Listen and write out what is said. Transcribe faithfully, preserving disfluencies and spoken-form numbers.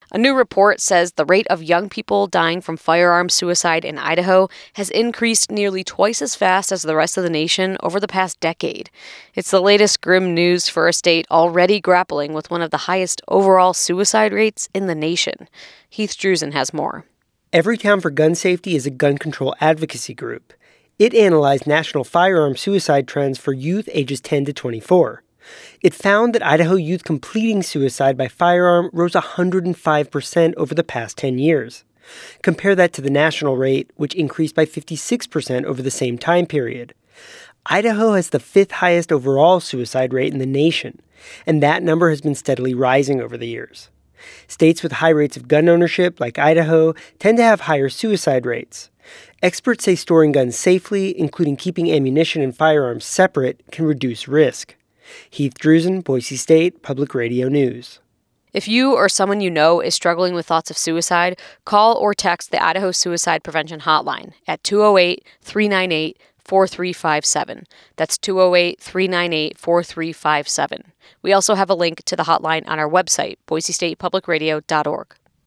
A new report says the rate of young people dying from firearm suicide in Idaho has increased nearly twice as fast as the rest of the nation over the past decade. It's the latest grim news for a state already grappling with one of the highest overall suicide rates in the nation. Heath Drusen has more. Everytown for Gun Safety is a gun control advocacy group. It analyzed national firearm suicide trends for youth ages ten to twenty-four. It found that Idaho youth completing suicide by firearm rose one hundred five percent over the past ten years. Compare that to the national rate, which increased by fifty-six percent over the same time period. Idaho has the fifth highest overall suicide rate in the nation, and that number has been steadily rising over the years. States with high rates of gun ownership, like Idaho, tend to have higher suicide rates. Experts say storing guns safely, including keeping ammunition and firearms separate, can reduce risk. Heath Drusen, Boise State Public Radio News. If you or someone you know is struggling with thoughts of suicide, call or text the Idaho Suicide Prevention Hotline at two oh eight, three nine eight, four three five seven. That's two oh eight, three nine eight, four three five seven. We also have a link to the hotline on our website, boise state public radio dot org.